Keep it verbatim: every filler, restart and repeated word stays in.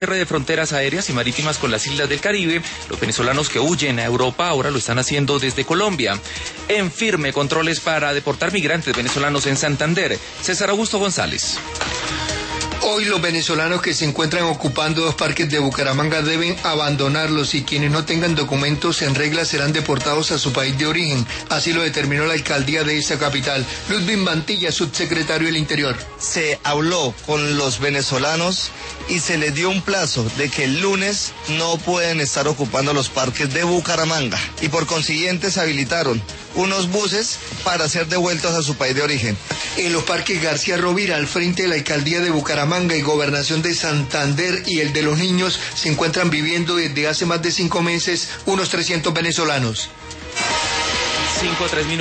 cierre de fronteras aéreas y marítimas con las islas del Caribe, los venezolanos que huyen a Europa ahora lo están haciendo desde Colombia. En firme, controles para deportar migrantes venezolanos en Santander. César Augusto González. Hoy los venezolanos que se encuentran ocupando dos parques de Bucaramanga deben abandonarlos y quienes no tengan documentos en regla serán deportados a su país de origen. Así lo determinó la alcaldía de esa capital. Ludwig Mantilla, subsecretario del Interior. Se habló con los venezolanos y se les dio un plazo de que el lunes no pueden estar ocupando los parques de Bucaramanga y por consiguiente se habilitaron unos buses para ser devueltos a su país de origen. En los parques García Rovira, al frente de la alcaldía de Bucaramanga y Gobernación de Santander y el de los niños, se encuentran viviendo desde hace más de cinco meses unos trescientos venezolanos. Cinco, tres minutos.